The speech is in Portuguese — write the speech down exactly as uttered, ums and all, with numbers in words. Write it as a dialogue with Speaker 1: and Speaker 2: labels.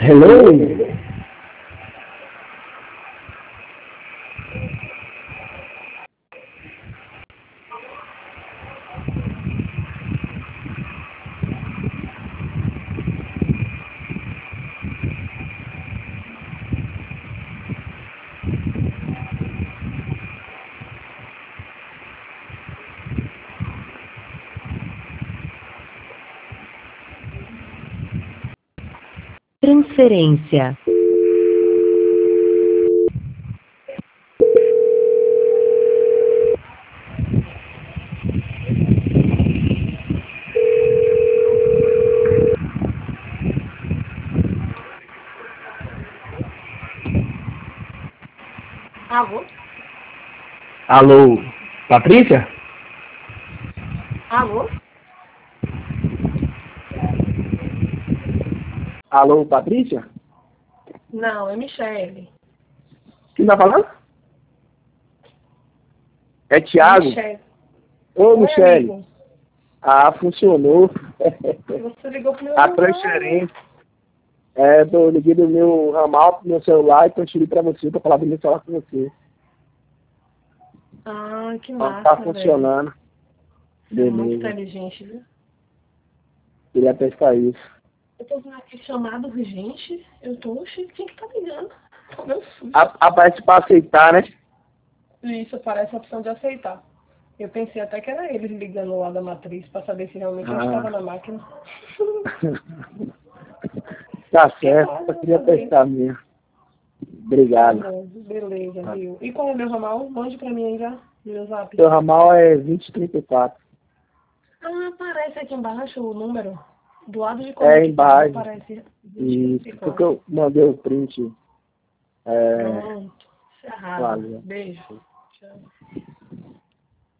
Speaker 1: Hello?
Speaker 2: Transferência.
Speaker 3: Alô?
Speaker 1: Alô, Patrícia?
Speaker 3: Alô?
Speaker 1: Alô, Patrícia?
Speaker 3: Não, é Michele.
Speaker 1: Quem tá falando? É Thiago?
Speaker 3: Michele.
Speaker 1: Ô,
Speaker 3: Oi,
Speaker 1: Michele.
Speaker 3: amigo.
Speaker 1: Ah, funcionou.
Speaker 3: Você ligou pro meu
Speaker 1: A
Speaker 3: celular.
Speaker 1: transferência. É, eu liguei do meu ramal pro meu celular e transferi pra você, pra falar do meu celular com você.
Speaker 3: Ah, que
Speaker 1: Então,
Speaker 3: massa,
Speaker 1: tá
Speaker 3: velho.
Speaker 1: funcionando.
Speaker 3: Você é muito
Speaker 1: Beleza.
Speaker 3: inteligente, viu?
Speaker 1: Queria testar isso.
Speaker 3: Eu tô vendo aqui chamado urgente. Eu tô, oxe, quem que tá ligando? Tô meu susto.
Speaker 1: A- Aparece pra aceitar, né?
Speaker 3: Isso, parece a opção de aceitar. Eu pensei até que era eles ligando lá da matriz pra saber se realmente eu
Speaker 1: Ah.
Speaker 3: estava na máquina.
Speaker 1: Tá
Speaker 3: Que
Speaker 1: certo,
Speaker 3: massa,
Speaker 1: eu queria
Speaker 3: também.
Speaker 1: testar mesmo.
Speaker 3: Tá
Speaker 1: Obrigado.
Speaker 3: bom, beleza,
Speaker 1: Tá.
Speaker 3: viu? E qual é o meu ramal? Mande pra mim aí já, no meu zap.
Speaker 1: Seu ramal é vinte e trinta e quatro.
Speaker 3: Ah, aparece aqui embaixo o número. Do lado de
Speaker 1: É
Speaker 3: conectado
Speaker 1: embaixo.
Speaker 3: aparece
Speaker 1: Isso,
Speaker 3: vinte e
Speaker 1: porque
Speaker 3: quatro.
Speaker 1: eu mandei o print. É,
Speaker 3: Pronto. Você arrasa.
Speaker 1: valeu.
Speaker 3: Beijo. Tchau.